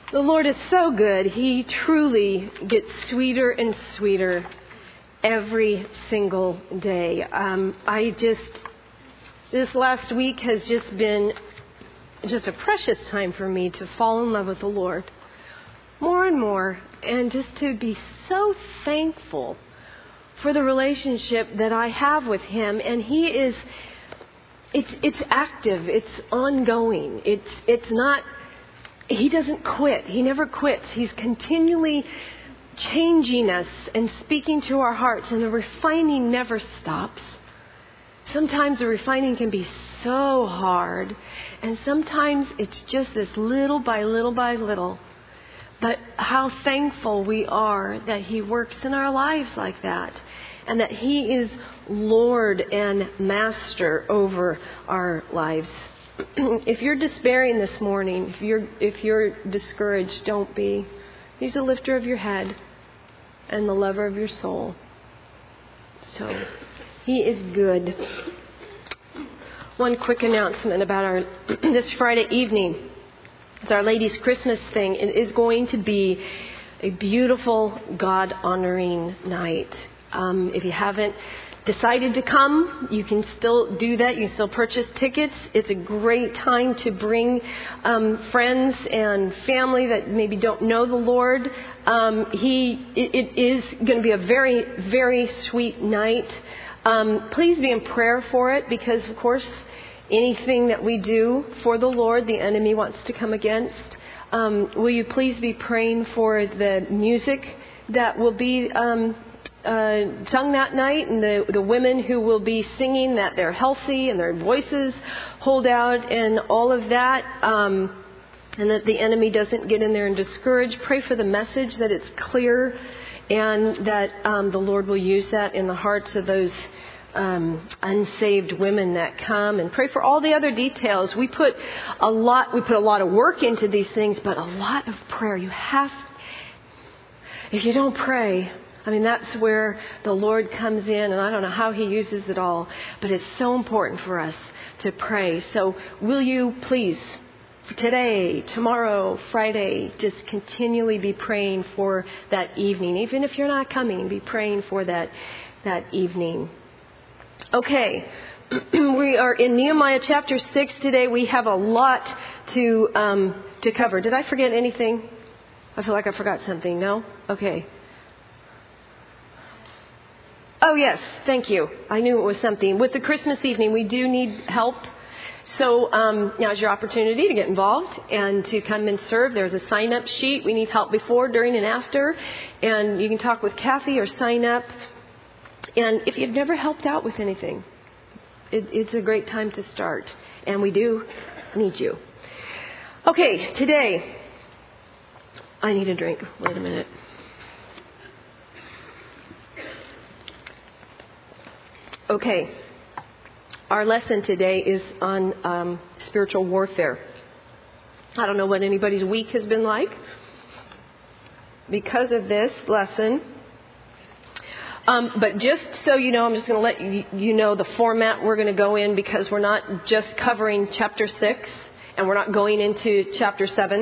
The Lord is so good. He truly gets sweeter and sweeter every single day. This last week has just been just a precious time for me to fall in love with the Lord more and more, and just to be so thankful for the relationship that I have with Him. And He is, it's active, it's ongoing, it's not. He doesn't quit. He never quits. He's continually changing us and speaking to our hearts, and the refining never stops. Sometimes the refining can be so hard, and sometimes it's just this little by little by little. But how thankful we are that He works in our lives like that, and that He is Lord and Master over our lives. If you're despairing this morning, if you're discouraged, don't be. He's the lifter of your head and the lover of your soul. So He is good. One quick announcement about our this Friday evening. It's Our Lady's Christmas thing. It is going to be a beautiful, God-honoring night. If you haven't decided to come, you can still do that. You can still purchase tickets. It's a great time to bring friends and family that maybe don't know the Lord. It is going to be a very, very sweet night. Please be in prayer for it, because, of course, anything that we do for the Lord, the enemy wants to come against. Will you please be praying for the music that will be sung that night, and the women who will be singing, that they're healthy and their voices hold out and all of that, and that the enemy doesn't get in there and discourage. Pray for the message, that it's clear, and that the Lord will use that in the hearts of those unsaved women that come. And pray for all the other details. We put a lot of work into these things, but a lot of prayer. If you don't pray, that's where the Lord comes in, and I don't know how He uses it all, but it's so important for us to pray. So will you please, today, tomorrow, Friday, just continually be praying for that evening. Even if you're not coming, be praying for that evening. Okay, we are in Nehemiah chapter 6 today. We have a lot to cover. Did I forget anything? I feel like I forgot something. No? Okay. Oh, yes. Thank you. I knew it was something. With the Christmas evening, we do need help. So now's your opportunity to get involved and to come and serve. There's a sign-up sheet. We need help before, during, and after. And you can talk with Kathy or sign up. And if you've never helped out with anything, it's a great time to start. And we do need you. Okay, today, I need a drink. Wait a minute. Okay, our lesson today is on spiritual warfare. I don't know what anybody's week has been like because of this lesson. But just so you know, I'm just going to let you know the format we're going to go in, because we're not just covering chapter 6 and we're not going into chapter 7.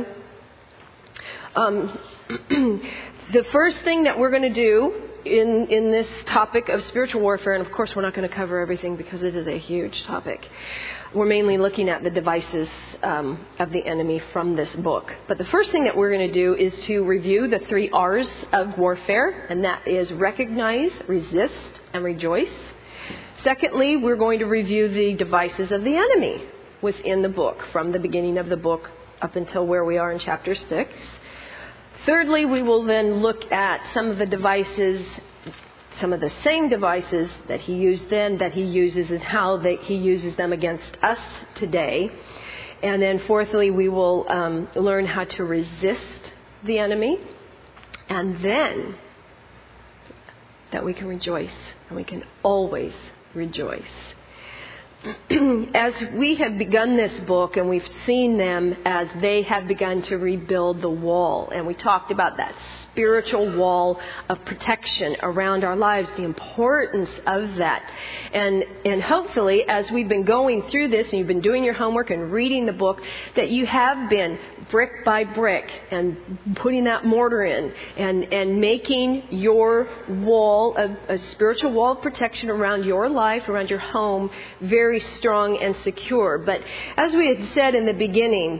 The first thing that we're going to do in this topic of spiritual warfare, and of course we're not going to cover everything because it is a huge topic. We're mainly looking at the devices of the enemy from this book. But the first thing that we're going to do is to review the 3 R's of warfare, and that is recognize, resist, and rejoice. Secondly, we're going to review the devices of the enemy within the book, from the beginning of the book up until where we are in chapter 6. Thirdly, we will then look at some of the devices, some of the same devices that he used then, that he uses, and how he uses them against us today. And then fourthly, we will learn how to resist the enemy. And then that we can rejoice, and we can always rejoice. as we have begun this book and we've seen them as they have begun to rebuild the wall, and we talked about that spiritual wall of protection around our lives, the importance of that. And hopefully, as we've been going through this and you've been doing your homework and reading the book, that you have been brick by brick and putting that mortar in and making your wall, a spiritual wall of protection around your life, around your home, very strong and secure. But as we had said in the beginning,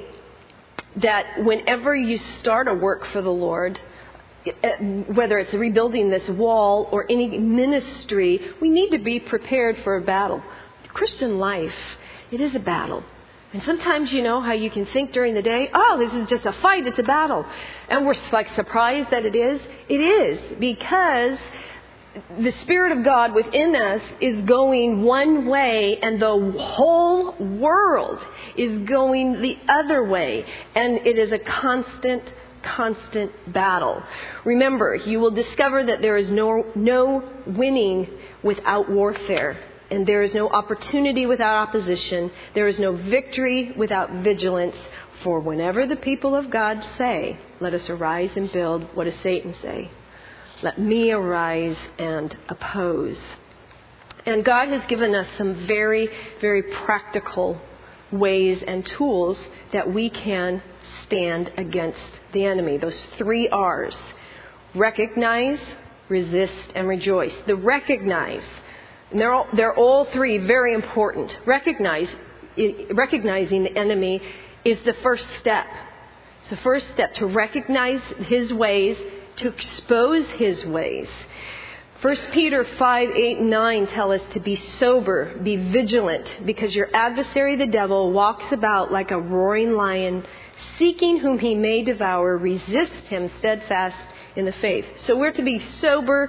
that whenever you start a work for the Lord, whether it's rebuilding this wall or any ministry, we need to be prepared for a battle. The Christian life, it is a battle. And sometimes you know how you can think during the day, oh, this is just a fight, it's a battle. And we're like surprised that it is. It is, because the Spirit of God within us is going one way and the whole world is going the other way. And it is a constant battle. Remember, you will discover that there is no winning without warfare. And there is no opportunity without opposition. There is no victory without vigilance. For whenever the people of God say, let us arise and build, what does Satan say? Let me arise and oppose. And God has given us some very, very practical ways and tools that we can stand against the enemy. Those 3 R's. Recognize, resist, and rejoice. The recognize. And they're all 3 very important. Recognizing the enemy is the first step. It's the first step to recognize his ways, to expose his ways. 1 Peter 5, 8, and 9 tell us to be sober, be vigilant, because your adversary, the devil, walks about like a roaring lion, seeking whom he may devour. Resist him steadfast in the faith. So we're to be sober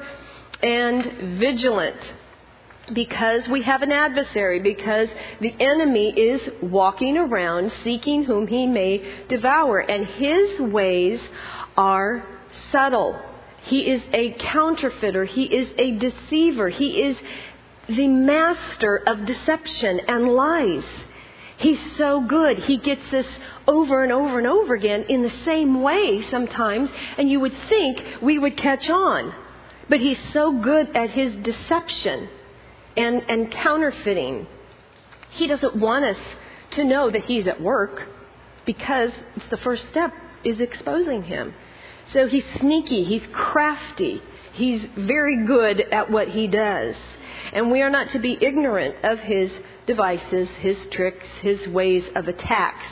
and vigilant, because we have an adversary, because the enemy is walking around seeking whom he may devour. And his ways are subtle. He is a counterfeiter. He is a deceiver. He is the master of deception and lies. He's so good. He gets us over and over and over again in the same way sometimes, and you would think we would catch on. But he's so good at his deception and counterfeiting. He doesn't want us to know that he's at work, because it's the first step is exposing him. So he's sneaky, he's crafty, he's very good at what he does. And we are not to be ignorant of his devices, his tricks, his ways of attacks.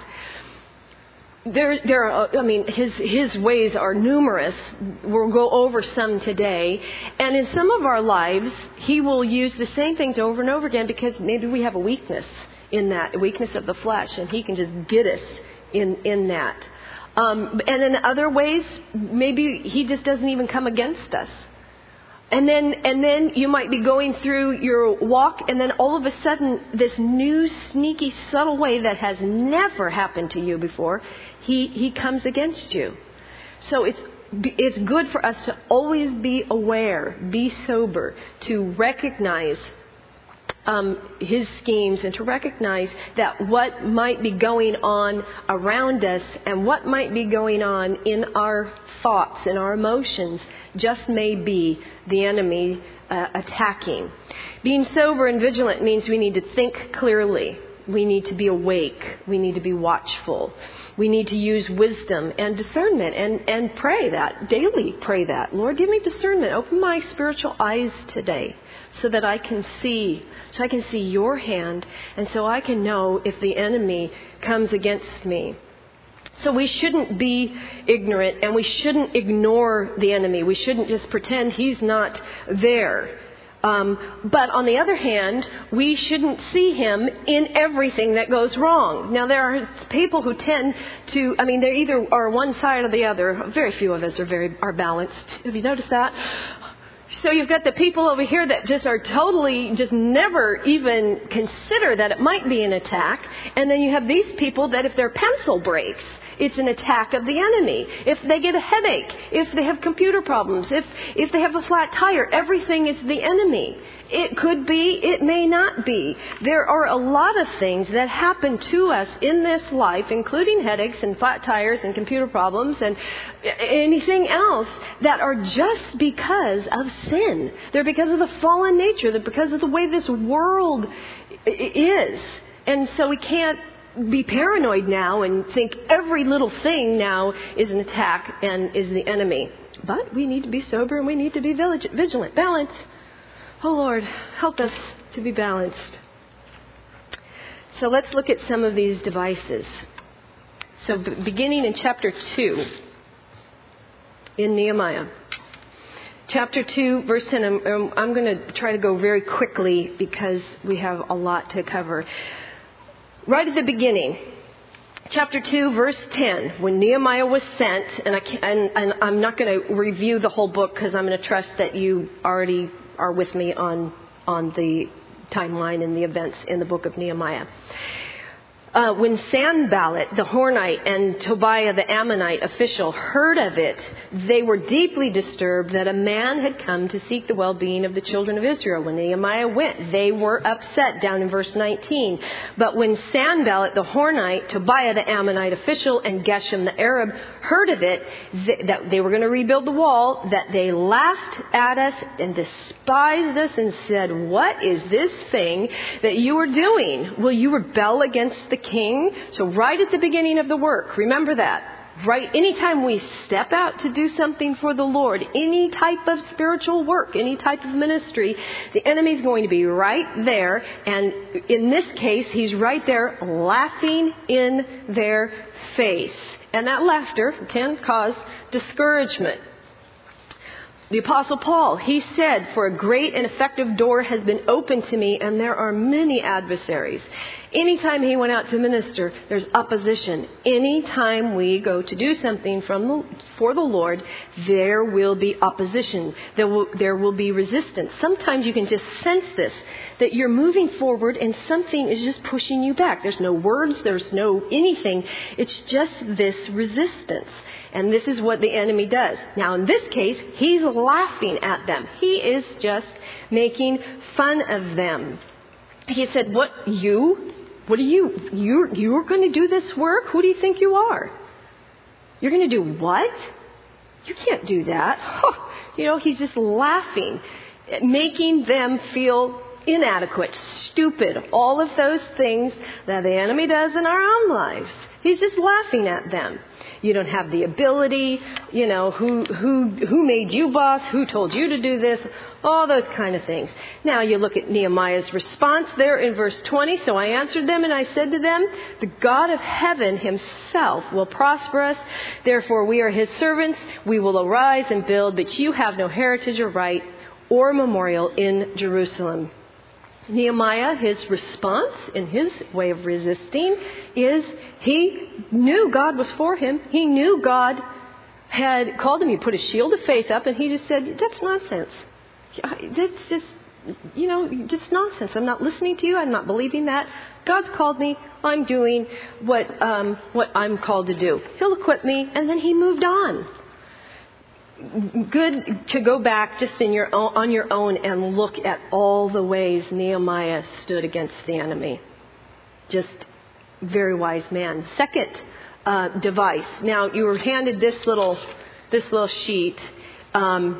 His ways are numerous. We'll go over some today. And in some of our lives, he will use the same things over and over again, because maybe we have a weakness in that, a weakness of the flesh, and he can just get us in that. And in other ways, maybe he just doesn't even come against us. And then you might be going through your walk, and then all of a sudden, this new, sneaky, subtle way that has never happened to you before, he comes against you. So it's good for us to always be aware, be sober, to recognize his schemes, and to recognize that what might be going on around us and what might be going on in our thoughts and our emotions just may be the enemy attacking. Being sober and vigilant means we need to think clearly. We need to be awake. We need to be watchful. We need to use wisdom and discernment and pray that, daily pray that. Lord, give me discernment. Open my spiritual eyes today so that I can see your hand, and so I can know if the enemy comes against me. So we shouldn't be ignorant, and we shouldn't ignore the enemy. We shouldn't just pretend he's not there. But on the other hand, we shouldn't see him in everything that goes wrong. Now, there are people who tend to, they either are one side or the other. Very few of us are balanced. Have you noticed that? So you've got the people over here that just are totally, just never even consider that it might be an attack. And then you have these people that if their pencil breaks it's an attack of the enemy. If they get a headache, if they have computer problems, if they have a flat tire, everything is the enemy. It could be, it may not be. There are a lot of things that happen to us in this life, including headaches and flat tires and computer problems and anything else, that are just because of sin. They're because of the fallen nature. They're because of the way this world is. And so we can't be paranoid now and think every little thing now is an attack and is the enemy. But we need to be sober and we need to be vigilant. Balance. Oh Lord, help us to be balanced. So let's look at some of these devices. So beginning in chapter 2 in Nehemiah. Chapter 2, verse 10. I'm going to try to go very quickly because we have a lot to cover. Right at the beginning, chapter 2, verse 10, when Nehemiah was sent, and I'm not going to review the whole book because I'm going to trust that you already are with me on the timeline and the events in the book of Nehemiah. When Sanballat, the Hornite, and Tobiah, the Ammonite official, heard of it, they were deeply disturbed that a man had come to seek the well-being of the children of Israel. When Nehemiah went, they were upset, down in verse 19. But when Sanballat, the Hornite, Tobiah, the Ammonite official, and Geshem, the Arab, heard of it, that they were going to rebuild the wall, that they laughed at us and despised us and said, "What is this thing that you are doing? Will you rebel against the king?" So right at the beginning of the work, remember that. Right, anytime we step out to do something for the Lord, any type of spiritual work, any type of ministry, the enemy's going to be right there. And in this case, he's right there laughing in their face. And that laughter can cause discouragement. The Apostle Paul, he said, "For a great and effective door has been opened to me, and there are many adversaries." Anytime he went out to minister, there's opposition. Anytime we go to do something for the Lord, there will be opposition. There will be resistance. Sometimes you can just sense this, that you're moving forward and something is just pushing you back. There's no words, there's no anything. It's just this resistance. And this is what the enemy does. Now, in this case, he's laughing at them. He is just making fun of them. He said, What are you? You're going to do this work? Who do you think you are? You're going to do what? You can't do that. He's just laughing, making them feel inadequate, stupid, all of those things that the enemy does in our own lives. He's just laughing at them. You don't have the ability, who made you boss, who told you to do this, all those kind of things. Now you look at Nehemiah's response there in verse 20. "So I answered them and I said to them, the God of heaven himself will prosper us. Therefore we are his servants. We will arise and build, but you have no heritage or right or memorial in Jerusalem." Nehemiah, his response in his way of resisting is he knew God was for him. He knew God had called him. He put his shield of faith up and he just said, "That's nonsense. That's just, just nonsense. I'm not listening to you. I'm not believing that. God's called me. I'm doing what I'm called to do. He'll equip me." And then he moved on. Good to go back just on your own and look at all the ways Nehemiah stood against the enemy. Just very wise man. Second device. Now you were handed this little sheet as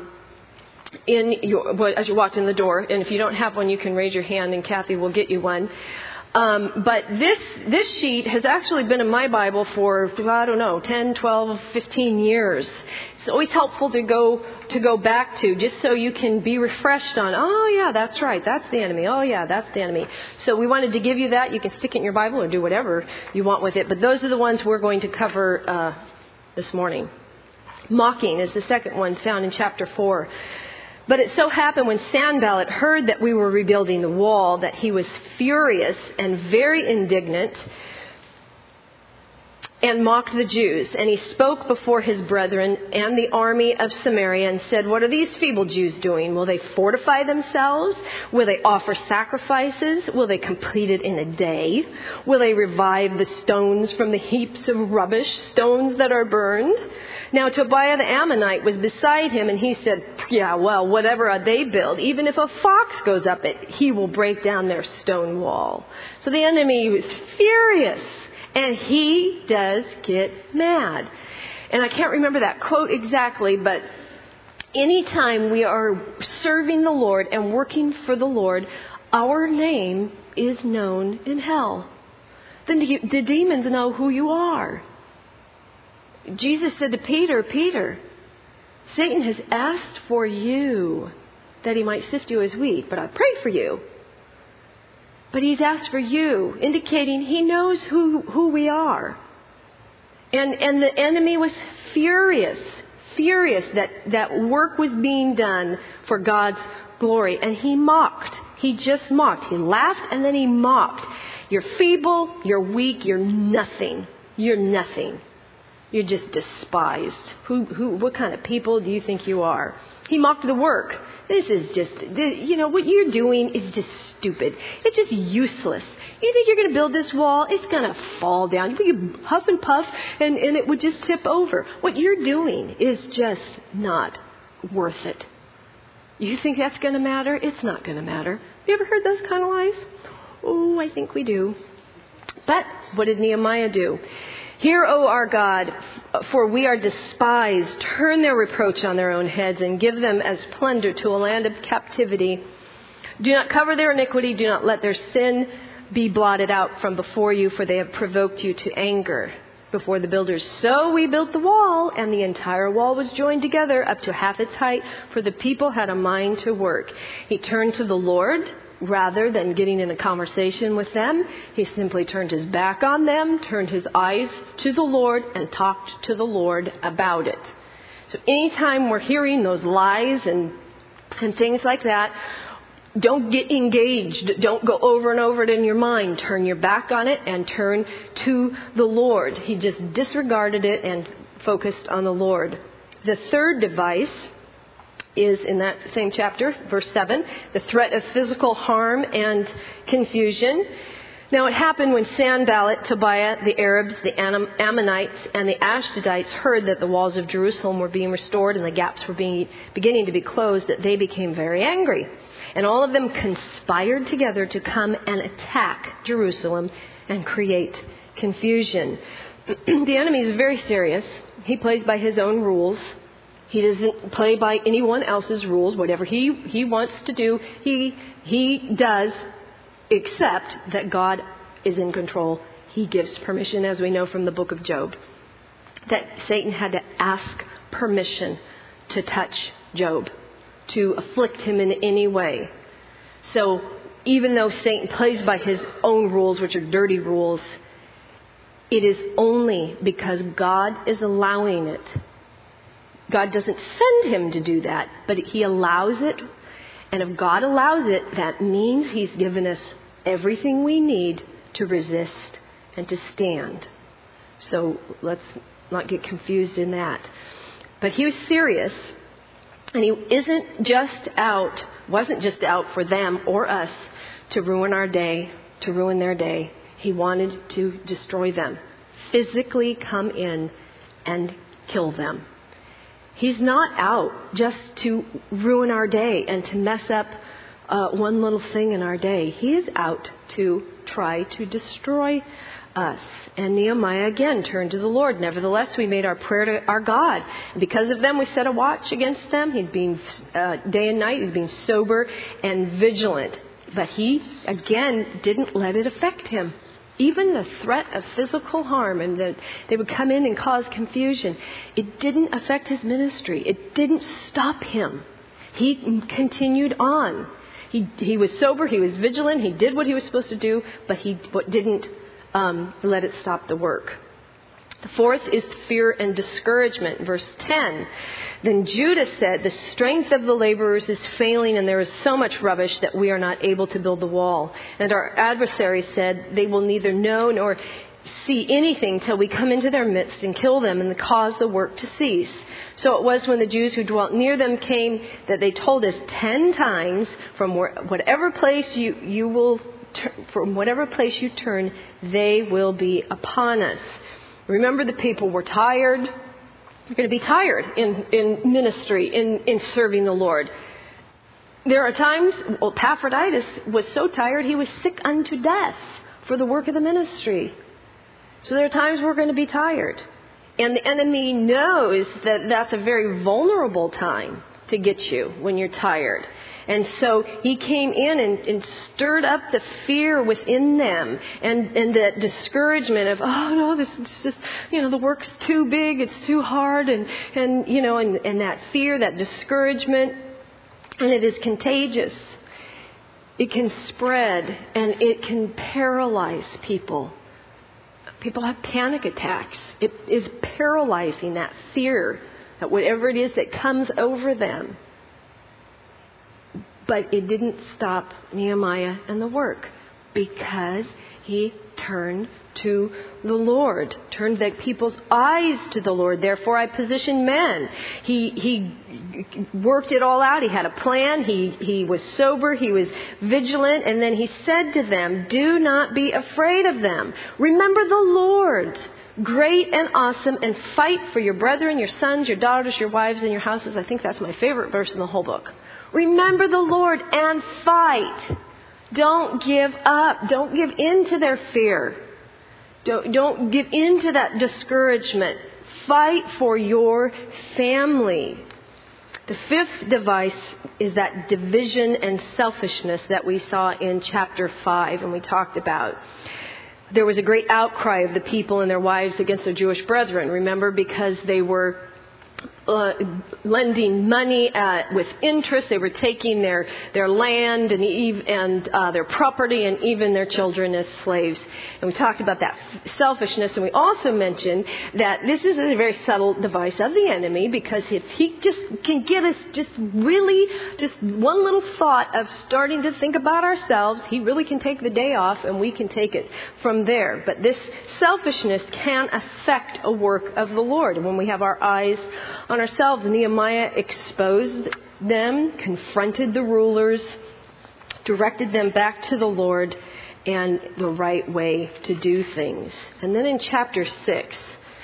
you walked in the door, and if you don't have one, you can raise your hand and Kathy will get you one. But this sheet has actually been in my Bible for, 10, 12, 15 years. It's always helpful to go back to, just so you can be refreshed on, oh yeah, that's right, that's the enemy. Oh yeah, that's the enemy. So we wanted to give you that. You can stick it in your Bible or do whatever you want with it. But those are the ones we're going to cover this morning. Mocking is the second one, found in chapter 4. But it so happened when Sanballat heard that we were rebuilding the wall that he was furious and very indignant. and mocked the Jews. And he spoke before his brethren and the army of Samaria and said, "What are these feeble Jews doing? Will they fortify themselves? Will they offer sacrifices? Will they complete it in a day? Will they revive the stones from the heaps of rubbish, stones that are burned?" Now Tobiah the Ammonite was beside him, and he said, "Yeah, well, whatever they build, even if a fox goes up it, he will break down their stone wall." So the enemy was furious. And he does get mad. And I can't remember that quote exactly, but anytime we are serving the Lord and working for the Lord, our name is known in hell. The demons know who you are. Jesus said to Peter, "Peter, Satan has asked for you that he might sift you as wheat, but I prayed for you. But he's asked for you," indicating he knows who we are. And the enemy was furious that work was being done for God's glory. And he mocked. He just mocked. He laughed and then he mocked. "You're feeble, you're weak, you're nothing. You're nothing. You're just despised. What kind of people do you think you are?" He mocked the work. This is just, what you're doing is just stupid. It's just useless. You think you're going to build this wall? It's going to fall down. You huff and puff and it would just tip over. What you're doing is just not worth it. You think that's going to matter? It's not going to matter. You ever heard those kind of lies? Oh, I think we do. But what did Nehemiah do? "Hear, O our God, for we are despised. Turn their reproach on their own heads and give them as plunder to a land of captivity. Do not cover their iniquity. Do not let their sin be blotted out from before you, for they have provoked you to anger before the builders. So we built the wall, and the entire wall was joined together up to half its height, for the people had a mind to work." He turned to the Lord. Rather than getting in a conversation with them, he simply turned his back on them, turned his eyes to the Lord, and talked to the Lord about it. So anytime we're hearing those lies and things like that, don't get engaged. Don't go over and over it in your mind. Turn your back on it and turn to the Lord. He just disregarded it and focused on the Lord. The third device is in that same chapter, verse 7, the threat of physical harm and confusion. Now it happened when Sanballat, Tobiah, the Arabs, the Ammonites, and the Ashdodites heard that the walls of Jerusalem were being restored and the gaps were beginning to be closed, that they became very angry. And all of them conspired together to come and attack Jerusalem and create confusion. The enemy is very serious. He plays by his own rules. He doesn't play by anyone else's rules. Whatever he wants to do, he does, except that God is in control. He gives permission, as we know from the book of Job, that Satan had to ask permission to touch Job, to afflict him in any way. So even though Satan plays by his own rules, which are dirty rules, it is only because God is allowing it. God doesn't send him to do that, but he allows it. And if God allows it, that means he's given us everything we need to resist and to stand. So let's not get confused in that. But he was serious, and he wasn't just out for them or us to ruin our day, to ruin their day. He wanted to destroy them, physically come in and kill them. He's not out just to ruin our day and to mess up one little thing in our day. He is out to try to destroy us. And Nehemiah again turned to the Lord. "Nevertheless, we made our prayer to our God. And because of them, we set a watch against them." He's being day and night. He's being sober and vigilant. But he, again, didn't let it affect him. Even the threat of physical harm and that they would come in and cause confusion, it didn't affect his ministry. It didn't stop him. He continued on. He was sober. He was vigilant. He did what he was supposed to do, but he didn't let it stop the work. The fourth is fear and discouragement. Verse 10. Then Judah said, "The strength of the laborers is failing, and there is so much rubbish that we are not able to build the wall." And our adversaries said, "They will neither know nor see anything till we come into their midst and kill them and cause the work to cease. So it was when the Jews who dwelt near them came that they told us 10 times, from whatever place from whatever place you turn, they will be upon us. Remember, the people were tired. You're going to be tired in ministry, in serving the Lord. There are times, Epaphroditus was so tired he was sick unto death for the work of the ministry. So there are times we're going to be tired. And the enemy knows that that's a very vulnerable time to get you when you're tired. And so he came in and stirred up the fear within them and that discouragement of, oh no, this is just, the work's too big, it's too hard, and that fear, that discouragement, and it is contagious. It can spread and it can paralyze people. People have panic attacks. It is paralyzing, that fear, that whatever it is that comes over them. But it didn't stop Nehemiah and the work, because he turned to the Lord, turned the people's eyes to the Lord. Therefore I positioned men. He worked it all out. He had a plan. He was sober. He was vigilant. And then he said to them, do not be afraid of them. Remember the Lord, great and awesome, and fight for your brethren, your sons, your daughters, your wives, and your houses. I think that's my favorite verse in the whole book. Remember the Lord and fight. Don't give up. Don't give in to their fear. Don't give in to that discouragement. Fight for your family. The fifth device is that division and selfishness that we saw in chapter 5 and we talked about. There was a great outcry of the people and their wives against their Jewish brethren. Remember, because they were lending money with interest. They were taking their land and their property and even their children as slaves. And we talked about that selfishness. And we also mentioned that this is a very subtle device of the enemy, because if he just can get us just one little thought of starting to think about ourselves, he really can take the day off and we can take it from there. But this selfishness can affect a work of the Lord. When we have our eyes on ourselves, Nehemiah exposed them, confronted the rulers, directed them back to the Lord and the right way to do things. And then in chapter 6,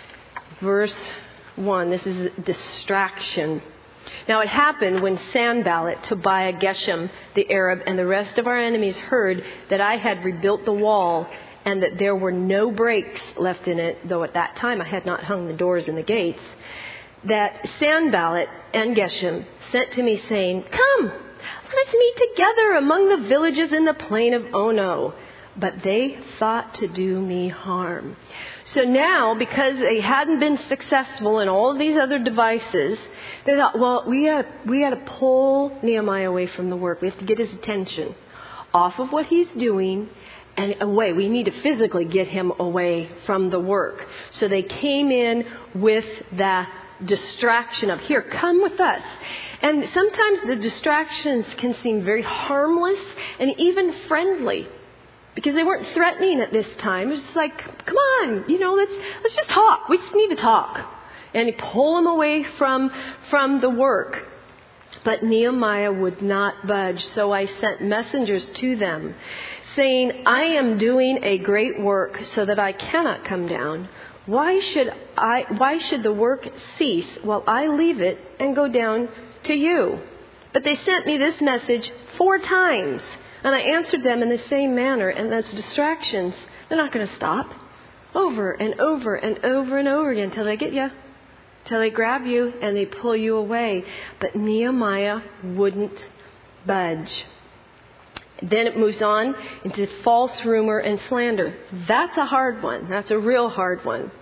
verse 1, this is distraction. Now it happened when Sanballat, Tobiah, Geshem, the Arab, and the rest of our enemies heard that I had rebuilt the wall and that there were no breaks left in it, though at that time I had not hung the doors and the gates, that Sanballat and Geshem sent to me saying, come, let us meet together among the villages in the plain of Ono. But they thought to do me harm. So now, because they hadn't been successful in all of these other devices, they thought, well, we got to pull Nehemiah away from the work. We have to get his attention off of what he's doing and away. We need to physically get him away from the work. So they came in with the distraction of, here, come with us. And sometimes the distractions can seem very harmless and even friendly, because they weren't threatening at this time. It was just like, come on, let's just talk. We just need to talk. And he pulled them away from the work. But Nehemiah would not budge. So I sent messengers to them saying, I am doing a great work so that I cannot come down. Why should the work cease while I leave it and go down to you? But they sent me this message 4 times. And I answered them in the same manner, and those distractions, they're not going to stop. Over and over and over and over again until they get you, till they grab you and they pull you away. But Nehemiah wouldn't budge. Then it moves on into false rumor and slander. That's a hard one. That's a real hard one.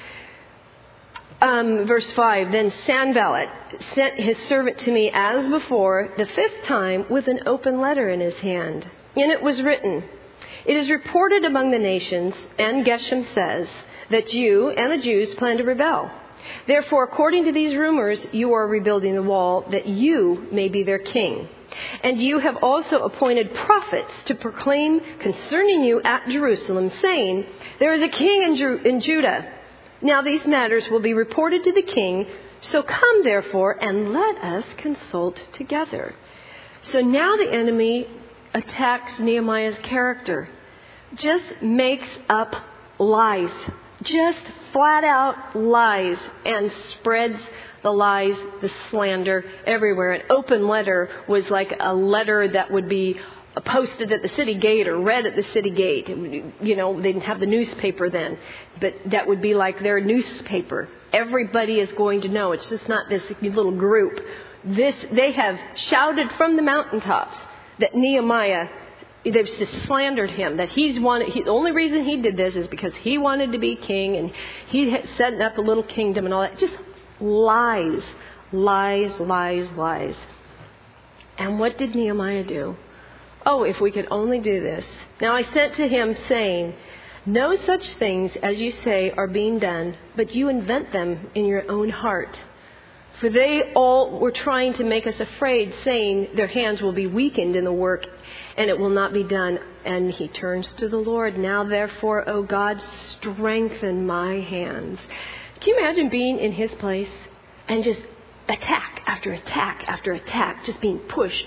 Verse 5, then Sanballat sent his servant to me as before, the 5th time, with an open letter in his hand. In it was written, it is reported among the nations, and Geshem says, that you and the Jews plan to rebel. Therefore, according to these rumors, you are rebuilding the wall, that you may be their king. And you have also appointed prophets to proclaim concerning you at Jerusalem, saying, there is a king in Judah. Now these matters will be reported to the king. So come, therefore, and let us consult together. So now the enemy attacks Nehemiah's character. Just makes up lies. Just flat out lies, and spreads the lies, the slander everywhere. An open letter was like a letter that would be posted at the city gate or read at the city gate. You know, they didn't have the newspaper then, but that would be like their newspaper. Everybody is going to know. It's just not this little group. They have shouted from the mountaintops that Nehemiah, they've just slandered him, that the only reason he did this is because he wanted to be king, and he had set up a little kingdom and all that. Just lies, lies, lies, lies. And what did Nehemiah do? Oh, if we could only do this. Now I sent to him saying, no such things as you say are being done, but you invent them in your own heart. For they all were trying to make us afraid, saying their hands will be weakened in the work and it will not be done. And he turns to the Lord. Now therefore, O God, strengthen my hands. Can you imagine being in his place and just attack after attack after attack, just being pushed.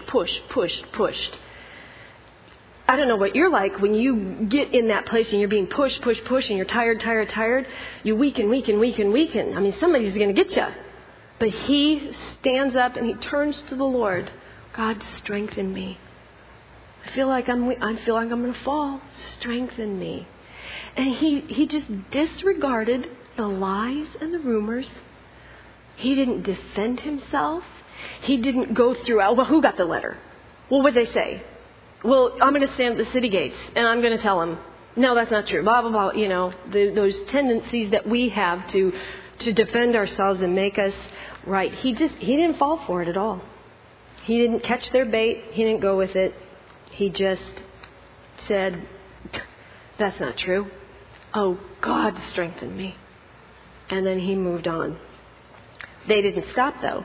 I don't know what you're like when you get in that place and you're being pushed, and you're tired. You weaken. I mean, somebody's going to get you. But he stands up and he turns to the Lord. God, strengthen me. I feel like I'm going to fall. Strengthen me. And he just disregarded the lies and the rumors. He didn't defend himself. He didn't go through, well, who got the letter? Well, what did they say? Well, I'm going to stand at the city gates and I'm going to tell them, no, that's not true. Blah, blah, blah. You know, those tendencies that we have to defend ourselves and make us right. He didn't fall for it at all. He didn't catch their bait. He didn't go with it. He just said, that's not true. Oh, God, strengthen me. And then he moved on. They didn't stop, though.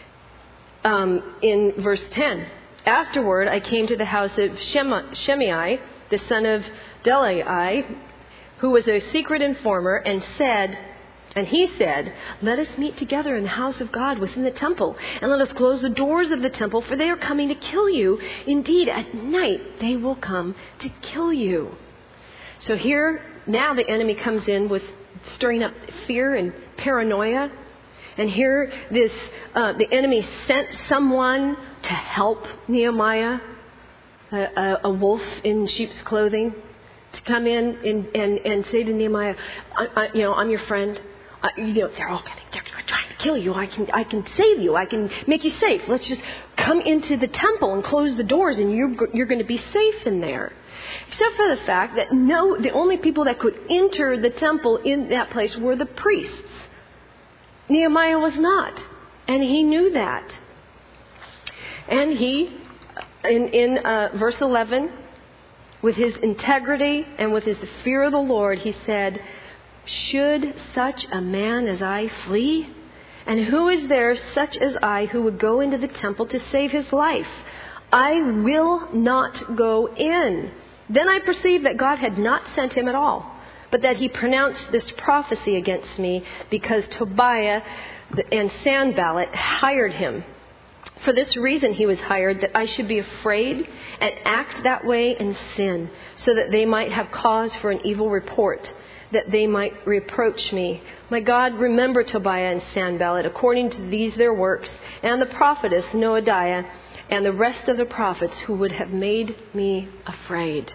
In verse 10, afterward I came to the house of Shimei, the son of Delai, who was a secret informer, and he said, let us meet together in the house of God within the temple, and let us close the doors of the temple, for they are coming to kill you. Indeed, at night they will come to kill you. So here, now the enemy comes in with stirring up fear and paranoia. And here, the enemy sent someone to help Nehemiah, a wolf in sheep's clothing, to come in and say to Nehemiah, I'm your friend. They're trying to kill you. I can save you. I can make you safe. Let's just come into the temple and close the doors, and you're going to be safe in there. Except for the fact that the only people that could enter the temple in that place were the priests. Nehemiah was not, and he knew that. And he, in verse 11, with his integrity and with his fear of the Lord, he said, should such a man as I flee? And who is there such as I who would go into the temple to save his life? I will not go in. Then I perceived that God had not sent him at all, but that he pronounced this prophecy against me because Tobiah and Sanballat hired him. For this reason he was hired, that I should be afraid and act that way and sin, so that they might have cause for an evil report, that they might reproach me. My God, remember Tobiah and Sanballat according to these their works, and the prophetess Noadiah, and the rest of the prophets who would have made me afraid.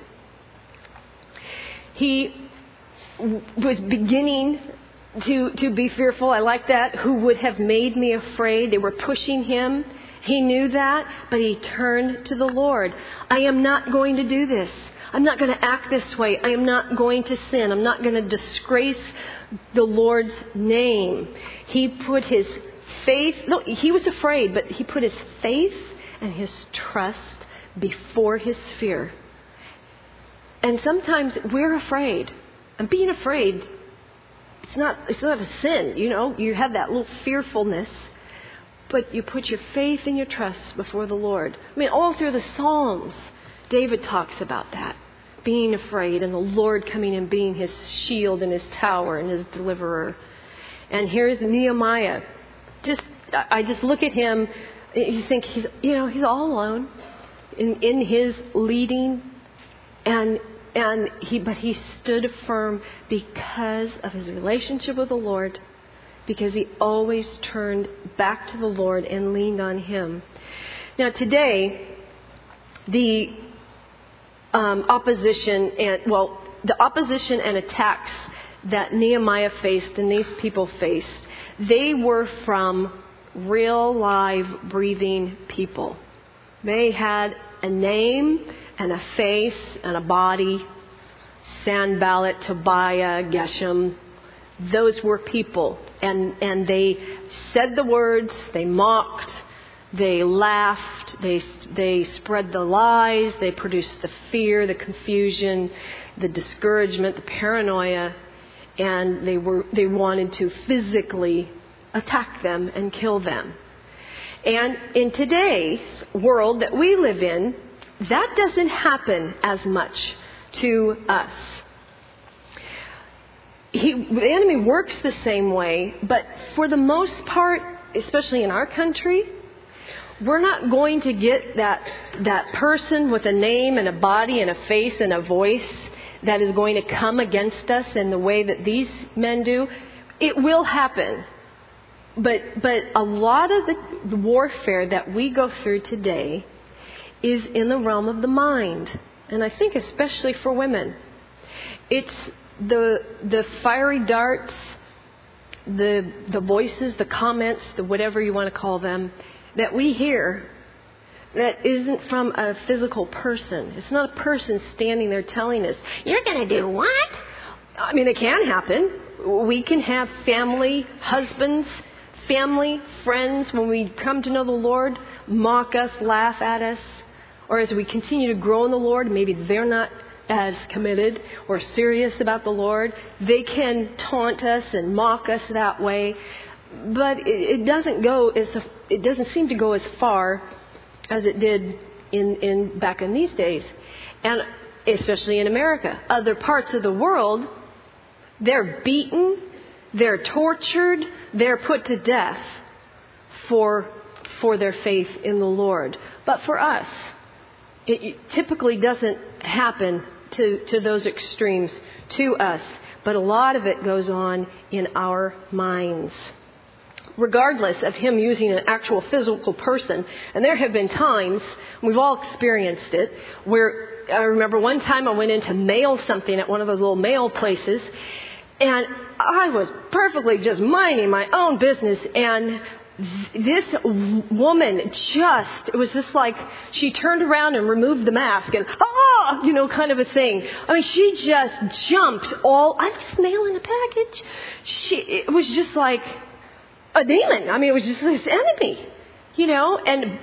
He was beginning to be fearful. I like that. Who would have made me afraid? They were pushing him. He knew that, but he turned to the Lord. I am not going to do this. I'm not going to act this way. I am not going to sin. I'm not going to disgrace the Lord's name. He put his faith, no, he was afraid, but he put his faith and his trust before his fear. And sometimes we're afraid. And being afraid, it's not a sin, you have that little fearfulness. but you put your faith and your trust before the Lord. I mean, all through the Psalms, David talks about that. Being afraid and the Lord coming and being his shield and his tower and his deliverer. And here's Nehemiah. I just look at him, you think he's all alone in his leading, but he stood firm because of his relationship with the Lord, because he always turned back to the Lord and leaned on him. Now today, the opposition and attacks that Nehemiah faced and these people faced, they were from real, live, breathing people. They had a name and a face and a body. Sanballat, Tobiah, Geshem. Those were people. And they said the words, they mocked, they laughed, they spread the lies, they produced the fear, the confusion, the discouragement, the paranoia, and they wanted to physically attack them and kill them. And in today's world that we live in, that doesn't happen as much to us. The enemy works the same way, but for the most part, especially in our country, we're not going to get that person with a name and a body and a face and a voice that is going to come against us in the way that these men do. It will happen. But a lot of the warfare that we go through today is in the realm of the mind. And I think especially for women. It's the fiery darts, the voices, the comments, the whatever you want to call them, that we hear that isn't from a physical person. It's not a person standing there telling us, "You're going to do what?" I mean, it can happen. We can have family, husbands, family, friends, when we come to know the Lord, mock us, laugh at us. Or as we continue to grow in the Lord, maybe they're not as committed or serious about the Lord. They can taunt us and mock us that way. But it doesn't seem to go as far as it did in back in these days. And especially in America. Other parts of the world, they're beaten, they're tortured, they're put to death for their faith in the Lord. But for us, it typically doesn't happen to those extremes to us. But a lot of it goes on in our minds. Regardless of him using an actual physical person, and there have been times, we've all experienced it, where I remember one time I went in to mail something at one of those little mail places, and I was perfectly just minding my own business, and this woman it was just like she turned around and removed the mask and, kind of a thing. I mean, she just jumped I'm just mailing a package. It was just like a demon. I mean, it was just this enemy, and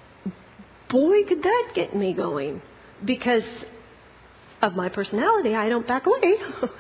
boy, could that get me going, because of my personality. I don't back away.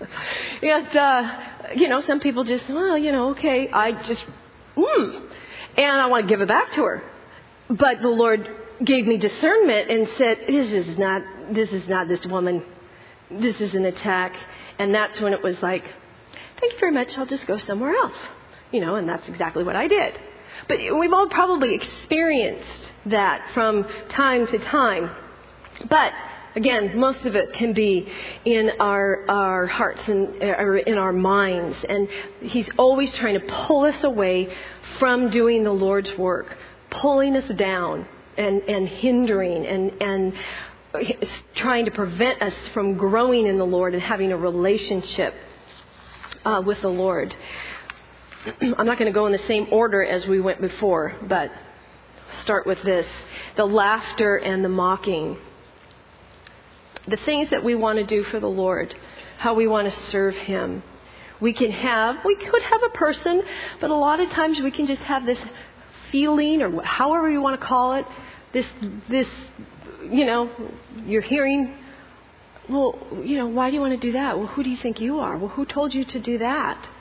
And, some people just, okay, I just, and I want to give it back to her. But the Lord gave me discernment and said, this is not this woman. This is an attack. And that's when it was like, thank you very much. I'll just go somewhere else. And that's exactly what I did. But we've all probably experienced that from time to time. But again, most of it can be in our hearts and in our minds. And he's always trying to pull us away from doing the Lord's work, pulling us down and hindering and trying to prevent us from growing in the Lord and having a relationship with the Lord. I'm not going to go in the same order as we went before, but start with this. The laughter and the mocking. The things that we want to do for the Lord, how we want to serve Him. We could have a person, but a lot of times we can just have this feeling, or however you want to call it, this, you're hearing, well, why do you want to do that? Well, who do you think you are? Well, who told you to do that?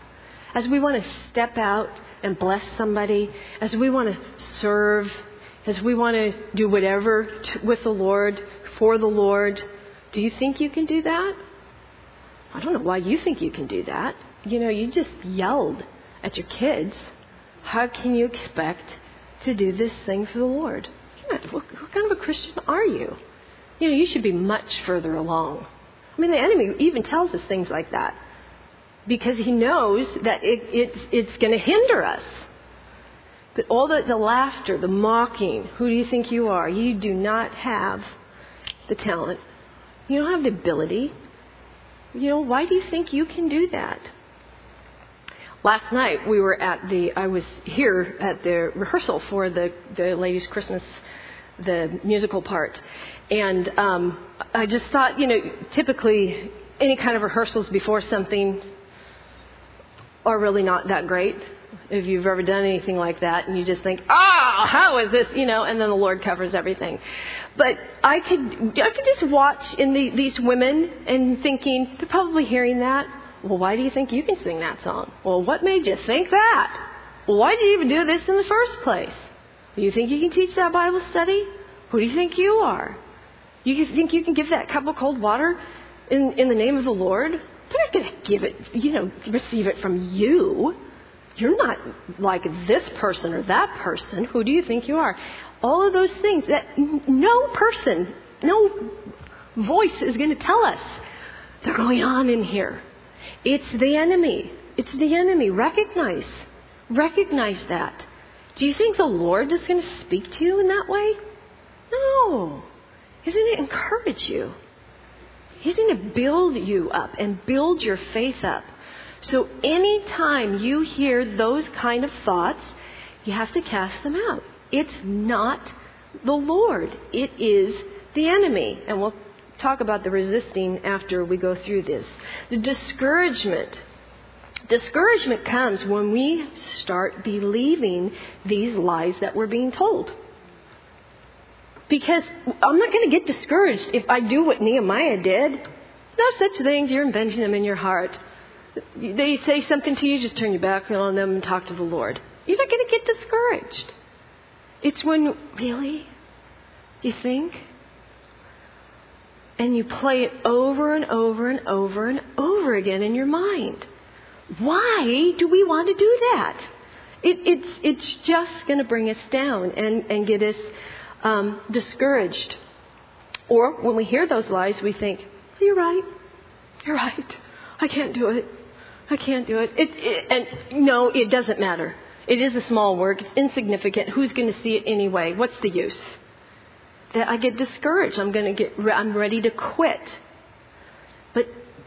as we want to step out and bless somebody, as we want to serve, as we want to do whatever with the Lord, for the Lord, do you think you can do that? I don't know why you think you can do that. You just yelled at your kids. How can you expect to do this thing for the Lord? What kind of a Christian are you? You should be much further along. I mean, the enemy even tells us things like that because he knows that it's going to hinder us. But all the laughter, the mocking, who do you think you are? You do not have the talent. You don't have the ability. Why do you think you can do that? Last night I was here at the rehearsal for the Ladies' Christmas, the musical part. And I just thought, typically any kind of rehearsals before something are really not that great. If you've ever done anything like that and you just think, how is this, and then the Lord covers everything. But I could just watch these women and thinking, they're probably hearing that. Well, why do you think you can sing that song? Well, what made you think that? Well, why did you even do this in the first place? Do you think you can teach that Bible study? Who do you think you are? You think you can give that cup of cold water in the name of the Lord? They're not going to give it, receive it from you. You're not like this person or that person. Who do you think you are? All of those things that no person, no voice is going to tell us. They're going on in here. It's the enemy. It's the enemy. Recognize that. Do you think the Lord is going to speak to you in that way? No. He's going to encourage you. He's going to build you up and build your faith up. So anytime you hear those kind of thoughts, you have to cast them out. It's not the Lord. It is the enemy. And we'll talk about the resisting after we go through this. The discouragement. Discouragement comes when we start believing these lies that we're being told. Because I'm not going to get discouraged if I do what Nehemiah did. No such things. You're inventing them in your heart. They say something to you, just turn your back on them and talk to the Lord. You're not going to get discouraged. It's when, really? You think? And you play it over and over and over and over again in your mind. Why do we want to do that? It's just going to bring us down and get us discouraged. Or when we hear those lies, we think, you're right. I can't do it. And no, it doesn't matter. It is a small work. It's insignificant. Who's going to see it anyway? What's the use? That I get discouraged. I'm ready to quit. But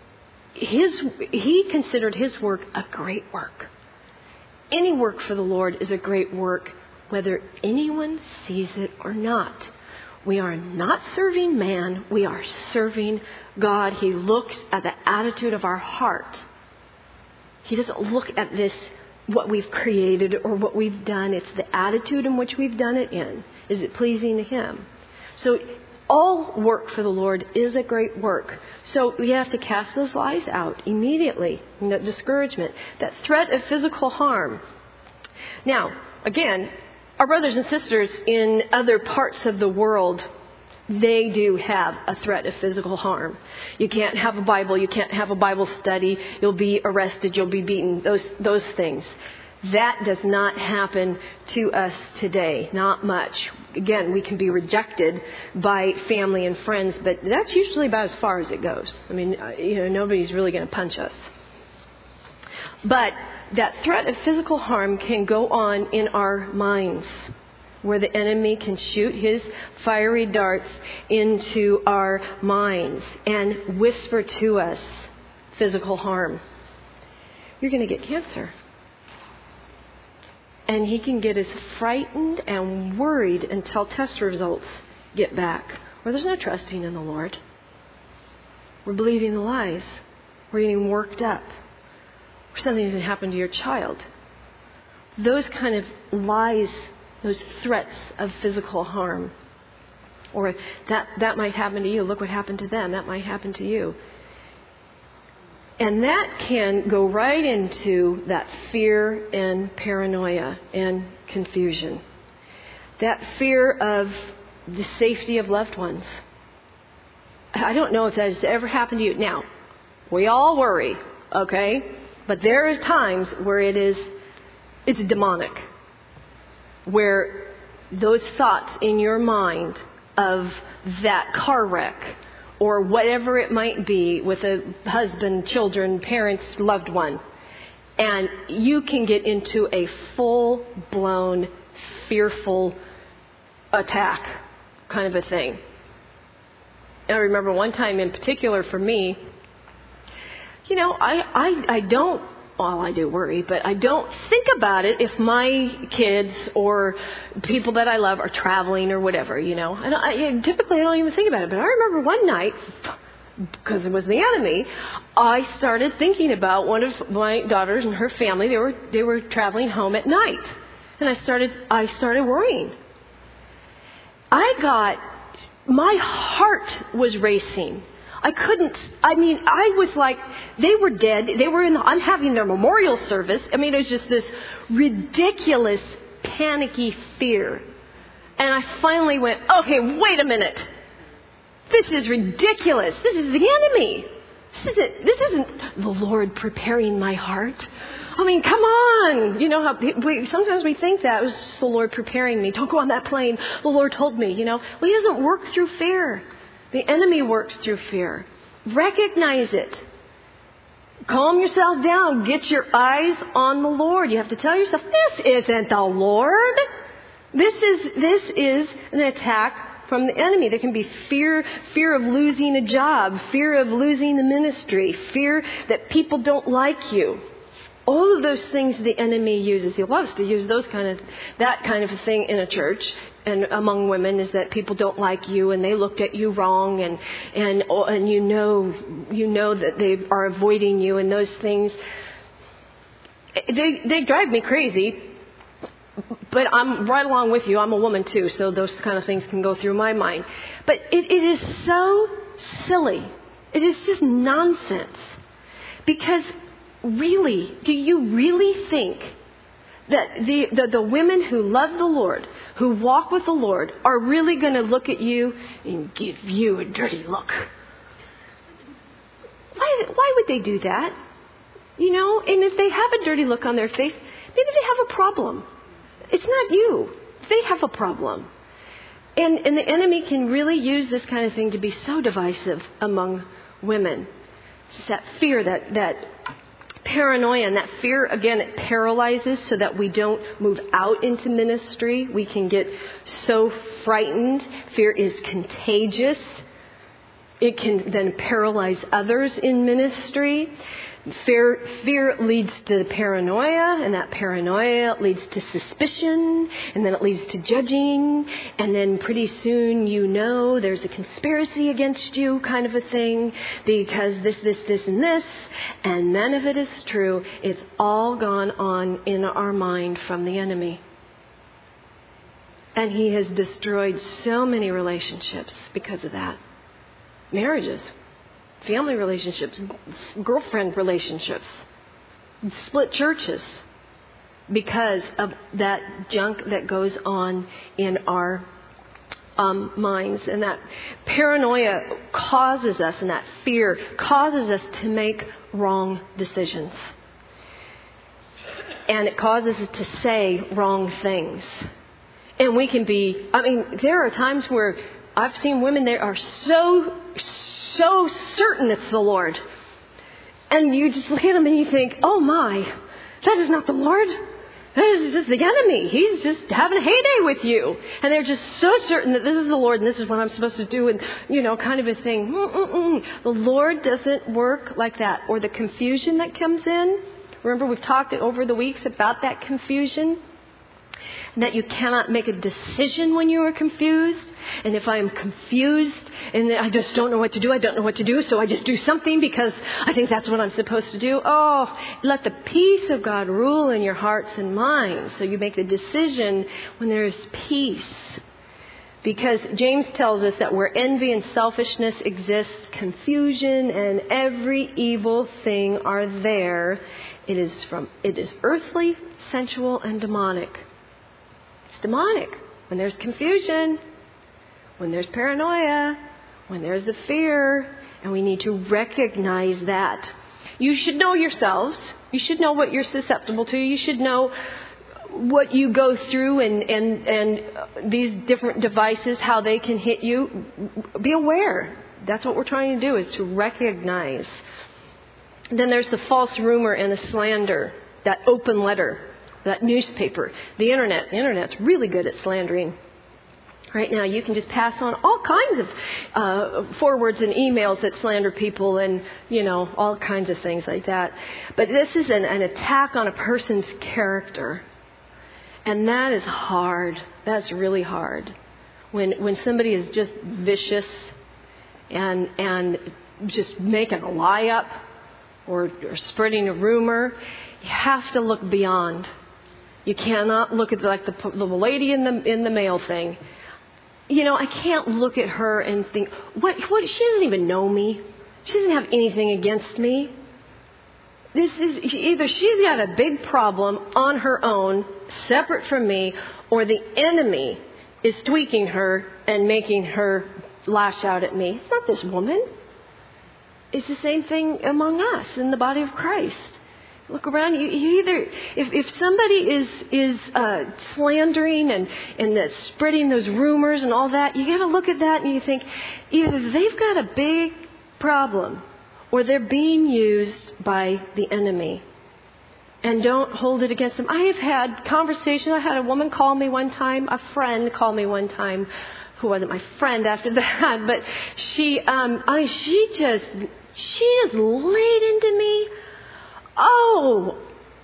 he considered his work a great work. Any work for the Lord is a great work, whether anyone sees it or not. We are not serving man. We are serving God. He looks at the attitude of our heart. He doesn't look at this, what we've created or what we've done. It's the attitude in which we've done it in. Is it pleasing to Him? So all work for the Lord is a great work. So we have to cast those lies out immediately. That discouragement, that threat of physical harm. Now, again, our brothers and sisters in other parts of the world, they do have a threat of physical harm. You can't have a Bible. You can't have a Bible study. You'll be arrested. You'll be beaten. Those things. That does not happen to us today. Not much. Again, we can be rejected by family and friends, but that's usually about as far as it goes. I mean, nobody's really going to punch us. But that threat of physical harm can go on in our minds, where the enemy can shoot his fiery darts into our minds and whisper to us physical harm. You're going to get cancer. And he can get us frightened and worried until test results get back, where there's no trusting in the Lord. We're believing the lies. We're getting worked up. Or something's going to happen to your child. Those kind of lies, those threats of physical harm. Or that might happen to you. Look what happened to them. That might happen to you. And that can go right into that fear and paranoia and confusion. That fear of the safety of loved ones. I don't know if that has ever happened to you. Now, we all worry, okay? But there are times where it's demonic. Where those thoughts in your mind of that car wreck or whatever it might be with a husband, children, parents, loved one. And you can get into a full-blown, fearful attack kind of a thing. I remember one time in particular for me, I do worry, but I don't think about it if my kids or people that I love are traveling or whatever, Typically, I don't even think about it. But I remember one night, because it was the enemy, I started thinking about one of my daughters and her family. They were traveling home at night, and I started worrying. My heart was racing. I was like, they were dead. I'm having their memorial service. It was just this ridiculous, panicky fear. And I finally went, okay, wait a minute. This is ridiculous. This is the enemy. This isn't the Lord preparing my heart. Come on. You know how sometimes we think that it was just the Lord preparing me. Don't go on that plane. The Lord told me, Well, He doesn't work through fear. The enemy works through fear. Recognize it. Calm yourself down. Get your eyes on the Lord. You have to tell yourself, this isn't the Lord. This is an attack from the enemy. There can be fear of losing a job, fear of losing the ministry, fear that people don't like you. All of those things the enemy uses. He loves to use that kind of a thing in a church and among women, is that people don't like you and they looked at you wrong and you know that they are avoiding you, and those things they drive me crazy. But I'm right along with you. I'm a woman too, so those kind of things can go through my mind. But it is so silly. It is just nonsense. Because really, do you really think that the women who love the Lord, who walk with the Lord, are really going to look at you and give you a dirty look? Why would they do that? And if they have a dirty look on their face, maybe they have a problem. It's not you. They have a problem. And the enemy can really use this kind of thing to be so divisive among women. It's just that fear, that paranoia, and that fear, again, it paralyzes so that we don't move out into ministry. We can get so frightened. Fear is contagious. It can then paralyze others in ministry. Fear leads to paranoia, and that paranoia leads to suspicion, and then it leads to judging, and then pretty soon there's a conspiracy against you kind of a thing, because this, and this, and none of it is true. It's all gone on in our mind from the enemy. And he has destroyed so many relationships because of that. Marriages. Family relationships, girlfriend relationships, split churches because of that junk that goes on in our minds. And that paranoia causes us, and that fear causes us to make wrong decisions. And it causes us to say wrong things. And we can be, there are times where I've seen women, they are so certain it's the Lord. And you just look at them and you think, oh my, that is not the Lord. That is just the enemy. He's just having a heyday with you. And they're just so certain that this is the Lord and this is what I'm supposed to do, and, kind of a thing. The Lord doesn't work like that. Or the confusion that comes in. Remember, we've talked over the weeks about that confusion. And that you cannot make a decision when you are confused. And if I'm confused and I just don't know what to do, so I just do something because I think that's what I'm supposed to do. Oh, let the peace of God rule in your hearts and minds, so you make the decision when there is peace. Because James tells us that where envy and selfishness exist, confusion and every evil thing are there. It is earthly, sensual, and demonic. It's demonic. When there's confusion, when there's paranoia, when there's the fear, and we need to recognize that. You should know yourselves. You should know what you're susceptible to. You should know what you go through and these different devices, how they can hit you. Be aware. That's what we're trying to do, is to recognize. Then there's the false rumor and the slander, that open letter, that newspaper, the Internet. The Internet's really good at slandering. Right now, you can just pass on all kinds of forwards and emails that slander people and, all kinds of things like that. But this is an attack on a person's character. And that is hard. That's really hard. When somebody is just vicious and just making a lie up or spreading a rumor, you have to look beyond. You cannot look at like the lady in the mail thing. I can't look at her and think, what? She doesn't even know me. She doesn't have anything against me. This is either she's got a big problem on her own, separate from me, or the enemy is tweaking her and making her lash out at me. It's not this woman. It's the same thing among us in the body of Christ. Look around. You either, if somebody is slandering and spreading those rumors and all that, you got to look at that and you think either they've got a big problem or they're being used by the enemy. And don't hold it against them. I have had conversations. I had a woman call me one time, a friend call me one time, who wasn't my friend after that, but she just laid into me. Oh,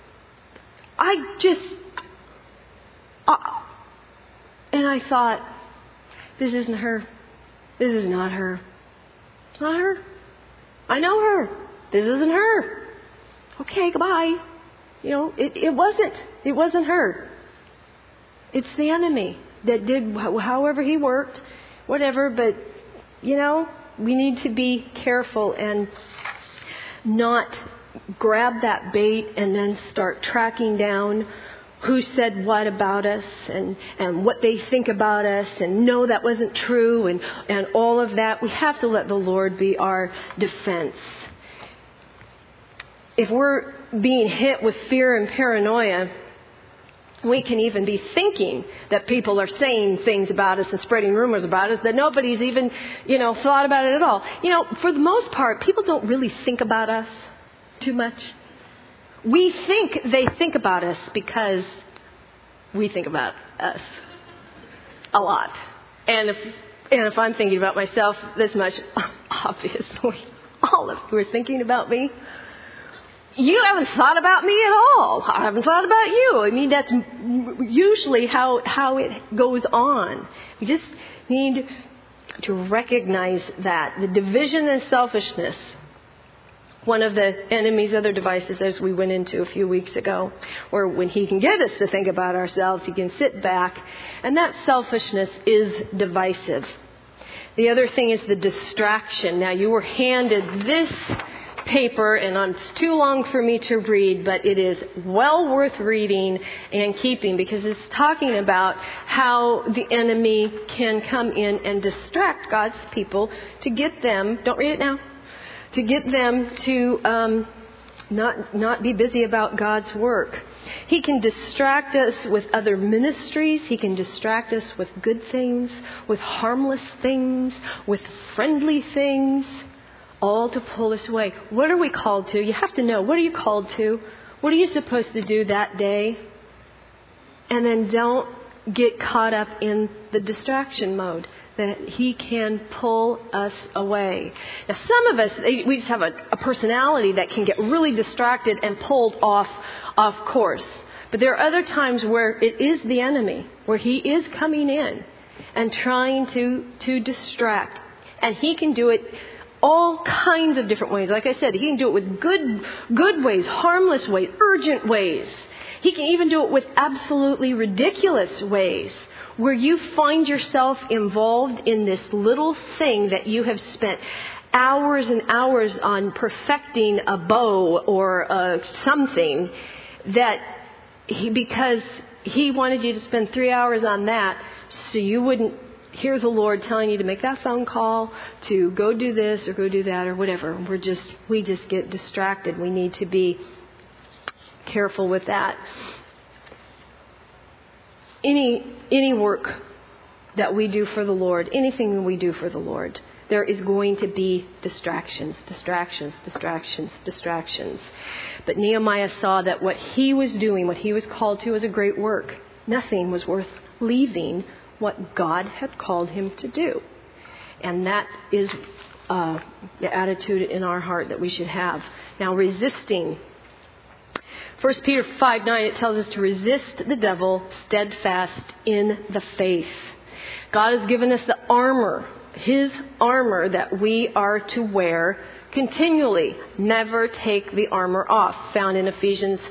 and I thought, this isn't her. This is not her. It's not her. I know her. This isn't her. Okay, goodbye. It wasn't her. It's the enemy that did however he worked, whatever, but, we need to be careful and not grab that bait and then start tracking down who said what about us and what they think about us and no, that wasn't true and all of that. We have to let the Lord be our defense. If we're being hit with fear and paranoia, we can even be thinking that people are saying things about us and spreading rumors about us that nobody's even, thought about it at all. For the most part, people don't really think about us too much. We think they think about us because we think about us a lot. And if I'm thinking about myself this much, obviously, all of you are thinking about me. You haven't thought about me at all. I haven't thought about you. I mean, that's usually how it goes on. We just need to recognize that. The division and selfishness, one of the enemy's other devices, as we went into a few weeks ago, or when he can get us to think about ourselves, he can sit back, and that selfishness is divisive. The other thing is the distraction. Now, you were handed this paper, and it's too long for me to read, but it is well worth reading and keeping because it's talking about how the enemy can come in and distract God's people to get them, don't read it now, to get them to not be busy about God's work. He can distract us with other ministries. He can distract us with good things, with harmless things, with friendly things, all to pull us away. What are we called to? You have to know. What are you called to? What are you supposed to do that day? And then don't get caught up in the distraction mode, that he can pull us away. Now, some of us, we just have a personality that can get really distracted and pulled off course. But there are other times where it is the enemy, where he is coming in and trying to distract. And he can do it all kinds of different ways. Like I said, he can do it with good ways, harmless ways, urgent ways. He can even do it with absolutely ridiculous ways, where you find yourself involved in this little thing that you have spent hours and hours on perfecting a bow or something, that because he wanted you to spend 3 hours on that so you wouldn't hear the Lord telling you to make that phone call, to go do this or go do that or whatever. We just get distracted. We need to be careful with that. Any work that we do for the Lord, anything that we do for the Lord, there is going to be distractions. But Nehemiah saw that what he was doing, what he was called to, was a great work. Nothing was worth leaving what God had called him to do. And that is the attitude in our heart that we should have. Now, resisting. 1 Peter 5:9, it tells us to resist the devil steadfast in the faith. God has given us the armor, His armor that we are to wear continually. Never take the armor off. Found in Ephesians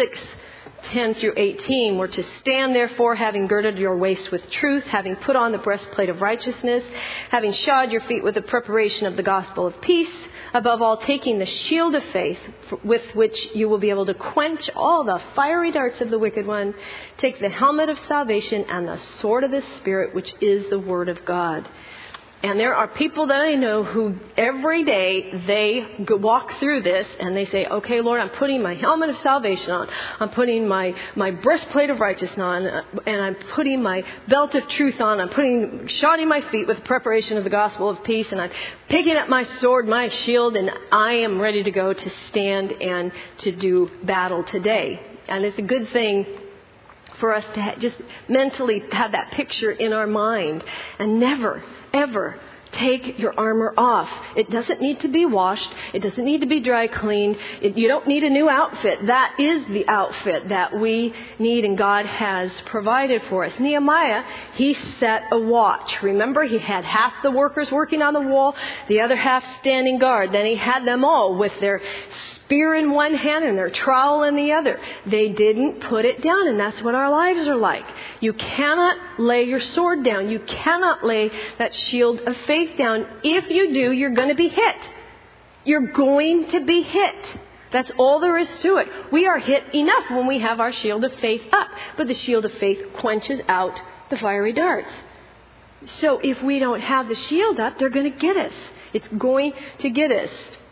6:10-18. We're to stand therefore, having girded your waist with truth, having put on the breastplate of righteousness, having shod your feet with the preparation of the gospel of peace, above all taking the shield of faith with which you will be able to quench all the fiery darts of the wicked one. Take the helmet of salvation and the sword of the Spirit, which is the word of God. And there are people that I know who every day they walk through this and they say, okay, Lord, I'm putting my helmet of salvation on. I'm putting my breastplate of righteousness on. And I'm putting my belt of truth on. I'm shodding my feet with preparation of the gospel of peace. And I'm picking up my sword, my shield, and I am ready to go to stand and to do battle today. And it's a good thing for us to just mentally have that picture in our mind and never, ever take your armor off. It doesn't need to be washed. It doesn't need to be dry cleaned. You don't need a new outfit. That is the outfit that we need and God has provided for us. Nehemiah, he set a watch. Remember, he had half the workers working on the wall, the other half standing guard. Then he had them all with their spear in one hand and their trowel in the other. They didn't put it down, and that's what our lives are like. You cannot lay your sword down. You cannot lay that shield of faith down. If you do, you're going to be hit. You're going to be hit. That's all there is to it. We are hit enough when we have our shield of faith up, but the shield of faith quenches out the fiery darts. So if we don't have the shield up, they're going to get us. It's going to get us.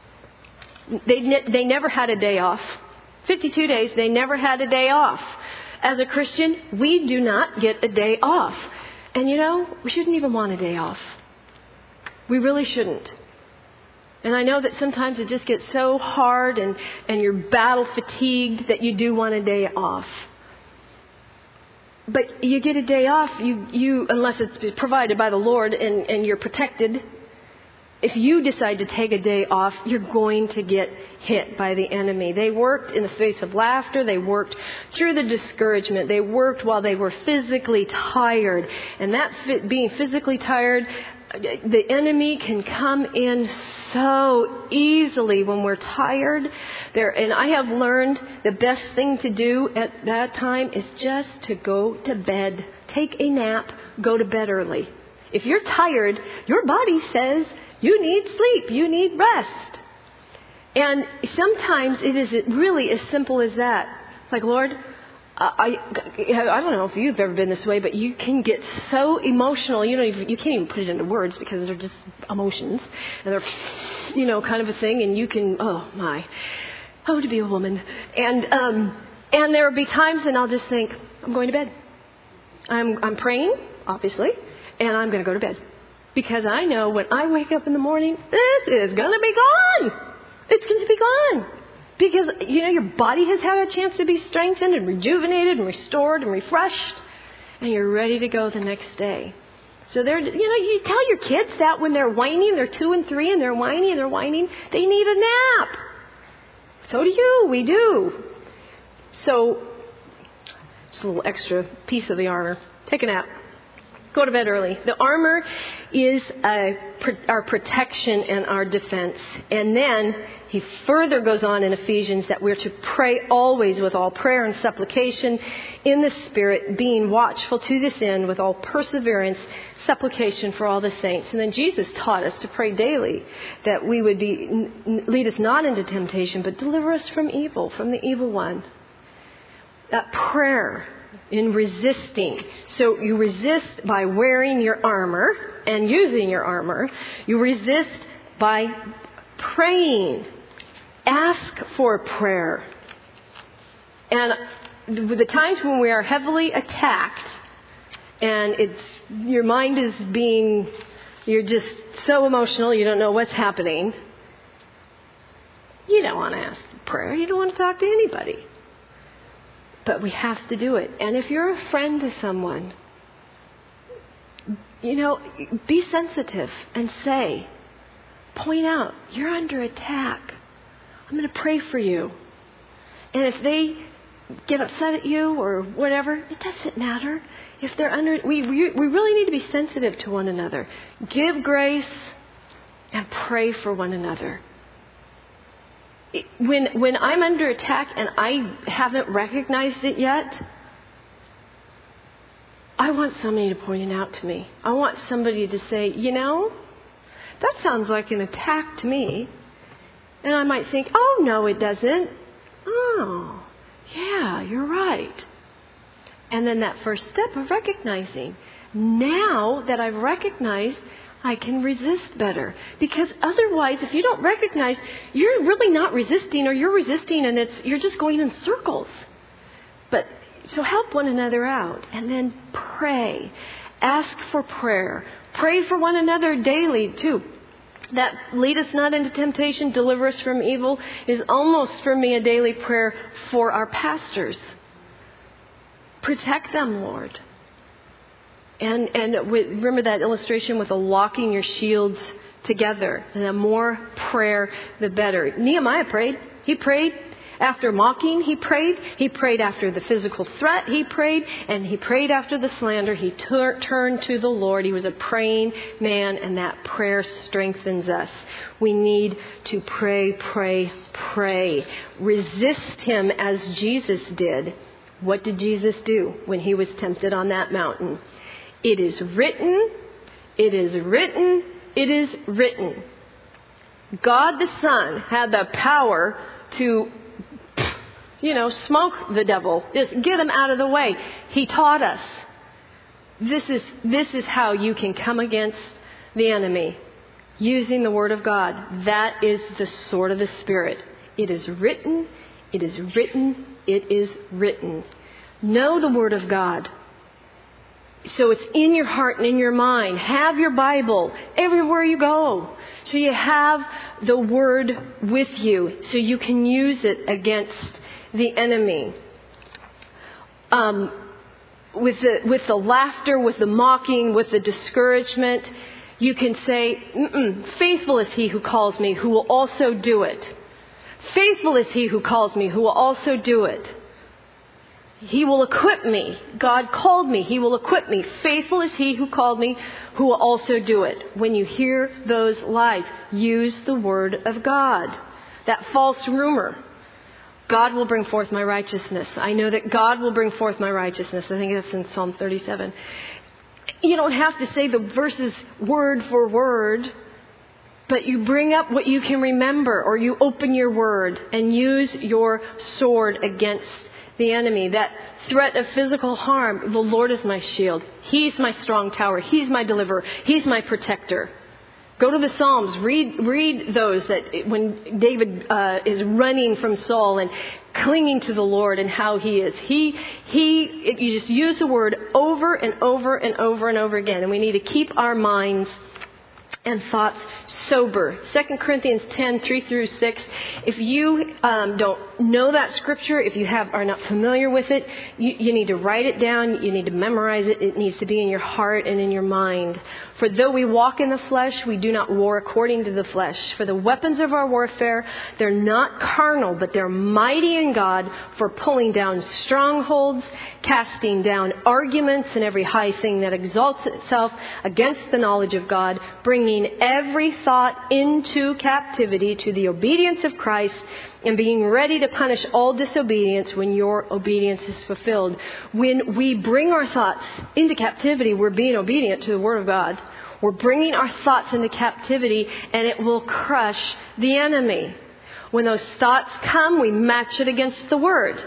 They never had a day off. 52 days, they never had a day off. As a Christian, we do not get a day off. And we shouldn't even want a day off. We really shouldn't. And I know that sometimes it just gets so hard and you're battle fatigued that you do want a day off. But you get a day off, you unless it's provided by the Lord and you're protected. If you decide to take a day off, you're going to get hit by the enemy. They worked in the face of laughter. They worked through the discouragement. They worked while they were physically tired. And that being physically tired, the enemy can come in so easily when we're tired. And I have learned the best thing to do at that time is just to go to bed. Take a nap. Go to bed early. If you're tired, your body says, you need sleep. You need rest. And sometimes it is really as simple as that. It's like, Lord, I don't know if you've ever been this way, but you can get so emotional. You can't even put it into words because they're just emotions. And they're, kind of a thing. And you can, to be a woman. And there will be times and I'll just think, I'm going to bed. I'm praying, obviously, and I'm going to go to bed. Because I know when I wake up in the morning, this is going to be gone. It's going to be gone. Because, your body has had a chance to be strengthened and rejuvenated and restored and refreshed. And you're ready to go the next day. So you tell your kids that when they're whining, they're 2 and 3 and they're whining, they need a nap. So do you. We do. So, just a little extra piece of the armor. Take a nap. Go to bed early. The armor is our protection and our defense. And then he further goes on in Ephesians that we're to pray always with all prayer and supplication in the Spirit, being watchful to this end with all perseverance, supplication for all the saints. And then Jesus taught us to pray daily that we would lead us not into temptation, but deliver us from evil, from the evil one. That prayer in resisting. So you resist by wearing your armor and using your armor. You resist by praying. Ask for prayer. And the times when we are heavily attacked and your mind is you're just so emotional, you don't know what's happening, you don't want to ask for prayer. You don't want to talk to anybody. But we have to do it. And if you're a friend to someone, be sensitive and point out, you're under attack. I'm going to pray for you. And if they get upset at you or whatever, it doesn't matter. If they're we really need to be sensitive to one another. Give grace and pray for one another. When I'm under attack and I haven't recognized it yet, I want somebody to point it out to me. I want somebody to say, that sounds like an attack to me. And I might think, oh, no, it doesn't. Oh, yeah, you're right. And then that first step of recognizing. Now that I've recognized, I can resist better. Because otherwise, if you don't recognize, you're really not resisting, or you're resisting and you're just going in circles. So help one another out. And then pray. Ask for prayer. Pray for one another daily, too. That lead us not into temptation, deliver us from evil, is almost for me a daily prayer for our pastors. Protect them, Lord. And remember that illustration with the locking your shields together. And the more prayer, the better. Nehemiah prayed. He prayed after mocking. He prayed. He prayed after the physical threat. He prayed. And he prayed after the slander. He turned to the Lord. He was a praying man. And that prayer strengthens us. We need to pray, pray, pray. Resist him as Jesus did. What did Jesus do when he was tempted on that mountain? It is written, it is written, it is written. God the Son had the power to, smoke the devil. Just get him out of the way. He taught us. This is how you can come against the enemy. Using the Word of God. That is the sword of the Spirit. It is written, it is written, it is written. Know the Word of God. So it's in your heart and in your mind. Have your Bible everywhere you go. So you have the Word with you. So you can use it against the enemy. With the laughter, with the mocking, with the discouragement, you can say, faithful is he who calls me, who will also do it. Faithful is he who calls me, who will also do it. He will equip me. God called me. He will equip me. Faithful is he who called me, who will also do it. When you hear those lies, use the Word of God. That false rumor. God will bring forth my righteousness. I know that God will bring forth my righteousness. I think that's in Psalm 37. You don't have to say the verses word for word, but you bring up what you can remember, or you open your Word and use your sword against the enemy. That threat of physical harm, the Lord is my shield. He's my strong tower. He's my deliverer. He's my protector. Go to the Psalms. Read those that when David is running from Saul and clinging to the Lord and how he is. You just use the Word over and over and over and over again. And we need to keep our minds and thoughts sober. 2 Corinthians 10, 3 through 6. If you don't know that scripture, if you are not familiar with it, you need to write it down. You need to memorize it. It needs to be in your heart and in your mind. For though we walk in the flesh, we do not war according to the flesh. For the weapons of our warfare, they're not carnal, but they're mighty in God for pulling down strongholds, casting down arguments and every high thing that exalts itself against the knowledge of God, bringing every thought into captivity to the obedience of Christ, and being ready to punish all disobedience when your obedience is fulfilled. When we bring our thoughts into captivity, we're being obedient to the Word of God. We're bringing our thoughts into captivity, and it will crush the enemy. When those thoughts come, we match it against the Word.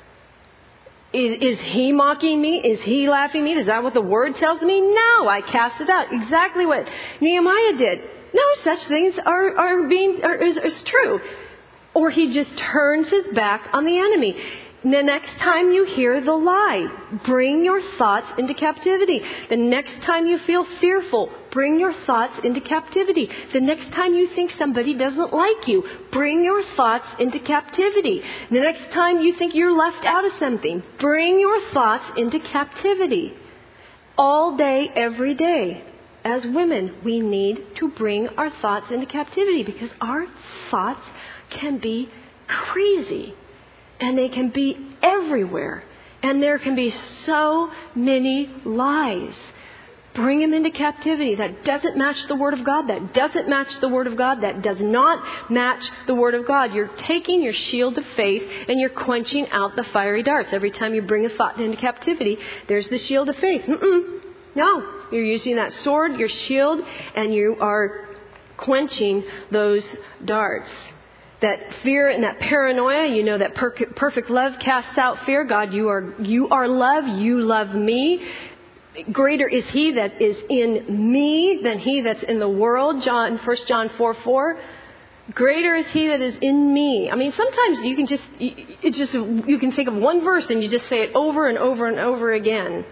Is he mocking me? Is he laughing at me? Is that what the Word tells me? No, I cast it out. Exactly what Nehemiah did. No such things is true. Or he just turns his back on the enemy. The next time you hear the lie, bring your thoughts into captivity. The next time you feel fearful, bring your thoughts into captivity. The next time you think somebody doesn't like you, bring your thoughts into captivity. The next time you think you're left out of something, bring your thoughts into captivity. All day, every day. As women, we need to bring our thoughts into captivity because our thoughts can be crazy. And they can be everywhere. And there can be so many lies. Bring them into captivity. That doesn't match the Word of God. That doesn't match the Word of God. That does not match the Word of God. You're taking your shield of faith and you're quenching out the fiery darts. Every time you bring a thought into captivity, there's the shield of faith. No. You're using that sword, your shield, and you are quenching those darts. That fear and that paranoia, you know that perfect love casts out fear. God, you are love. You love me. Greater is He that is in me than he that's in the world. 1 John 4:4. Greater is He that is in me. I mean, sometimes you can you can think of one verse and you just say it over and over and over again.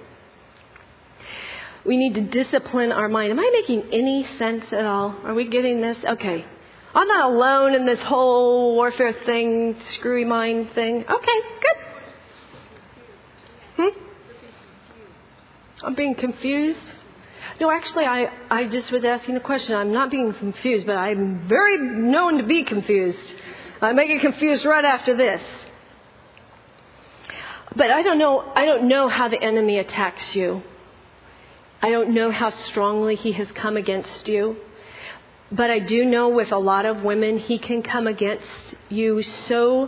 We need to discipline our mind. Am I making any sense at all? Are we getting this? Okay. I'm not alone in this whole warfare thing, screwy mind thing. Okay, good. I'm being confused? No, actually, I just was asking the question. I'm not being confused, but I'm very known to be confused. I may get confused right after this. But I don't know how the enemy attacks you. I don't know how strongly he has come against you. But I do know with a lot of women, he can come against you so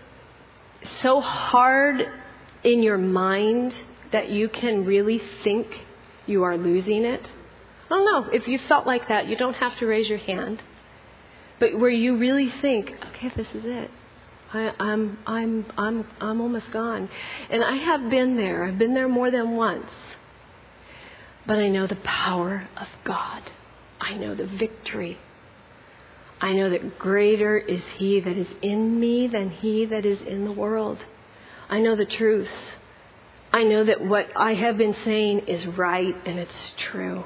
hard in your mind that you can really think you are losing it. I don't know. If you felt like that, you don't have to raise your hand. But where you really think, okay, this is it. I'm almost gone. And I have been there. I've been there more than once. But I know the power of God. I know the victory. I know that greater is He that is in me than he that is in the world. I know the truth. I know that what I have been saying is right and it's true.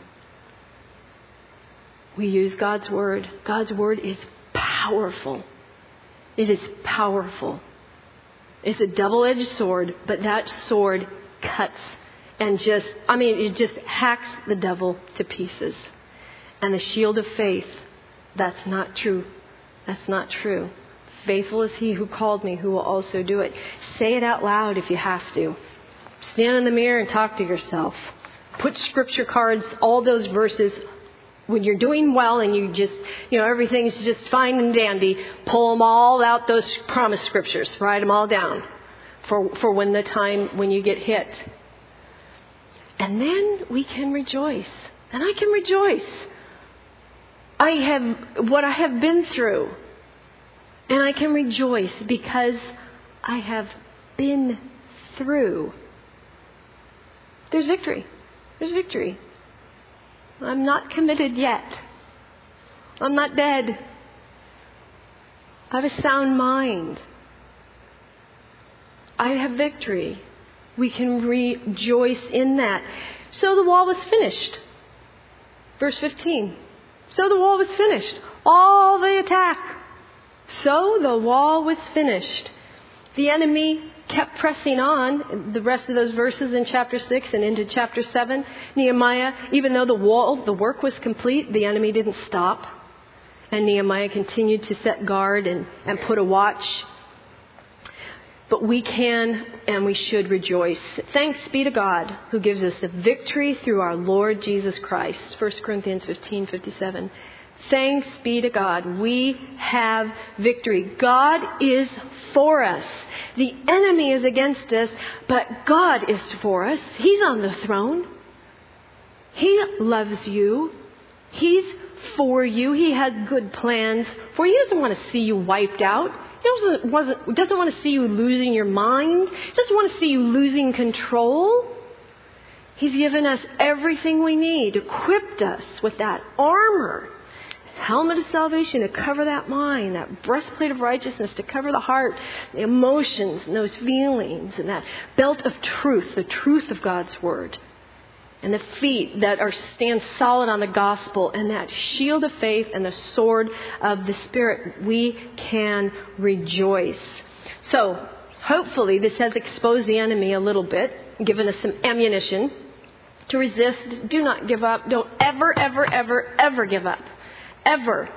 We use God's Word. God's Word is powerful. It is powerful. It's a double-edged sword, but that sword cuts and it just hacks the devil to pieces. And the shield of faith, that's not true. That's not true. Faithful is He who called me, who will also do it. Say it out loud if you have to. Stand in the mirror and talk to yourself. Put scripture cards, all those verses. When you're doing well and you just, everything's just fine and dandy, pull them all out, those promise scriptures. Write them all down for when you get hit. And then we can rejoice. And I can rejoice. What I have been through. And I can rejoice because I have been through. There's victory. There's victory. I'm not committed yet. I'm not dead. I have a sound mind. I have victory. We can rejoice in that. So the wall was finished. Verse 15. So the wall was finished. All the attack. So the wall was finished. The enemy kept pressing on. The rest of those verses in chapter 6 and into chapter 7, Nehemiah, even though the work was complete, the enemy didn't stop. And Nehemiah continued to set guard and put a watch. But we can and we should rejoice. Thanks be to God who gives us the victory through our Lord Jesus Christ. 1 Corinthians 15:57. Thanks be to God. We have victory. God is for us. The enemy is against us, but God is for us. He's on the throne. He loves you. He's for you. He has good plans for you. He doesn't want to see you wiped out. He doesn't want to see you losing your mind. He doesn't want to see you losing control. He's given us everything we need, equipped us with that armor, helmet of salvation to cover that mind, that breastplate of righteousness to cover the heart, the emotions and those feelings, and that belt of truth, the truth of God's word. And the feet that stand solid on the gospel, and that shield of faith and the sword of the Spirit. We can rejoice. So, hopefully this has exposed the enemy a little bit, given us some ammunition to resist. Do not give up. Don't ever, ever, ever, ever give up. Ever.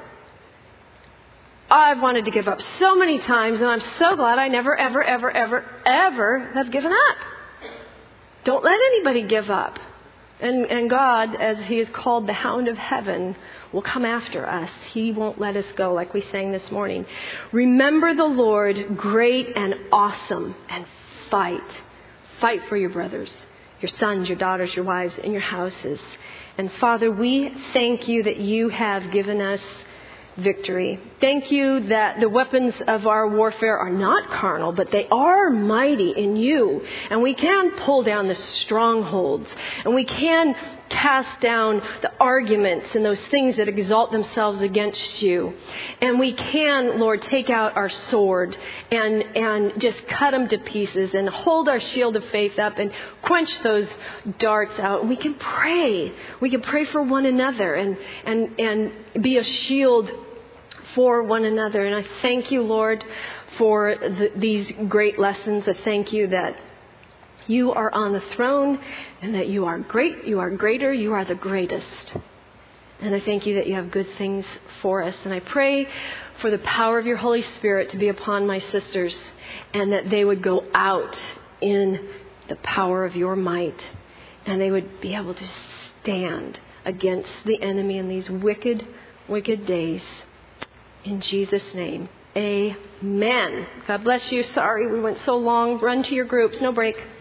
I've wanted to give up so many times, and I'm so glad I never, ever, ever, ever, ever have given up. Don't let anybody give up. And God, as He is called the Hound of Heaven, will come after us. He won't let us go, like we sang this morning. Remember the Lord, great and awesome, and fight. Fight for your brothers, your sons, your daughters, your wives, and your houses. And Father, we thank you that you have given us victory. Thank you that the weapons of our warfare are not carnal, but they are mighty in you. And we can pull down the strongholds. And we can cast down the arguments and those things that exalt themselves against you. And we can, Lord, take out our sword and just cut them to pieces and hold our shield of faith up and quench those darts out. And we can pray. We can pray for one another and be a shield for one another. And I thank you, Lord, for these great lessons. I thank you that you are on the throne and that you are great, you are greater, you are the greatest. And I thank you that you have good things for us. And I pray for the power of your Holy Spirit to be upon my sisters, and that they would go out in the power of your might, and they would be able to stand against the enemy in these wicked, wicked days. In Jesus' name, amen. God bless you. Sorry we went so long. Run to your groups. No break.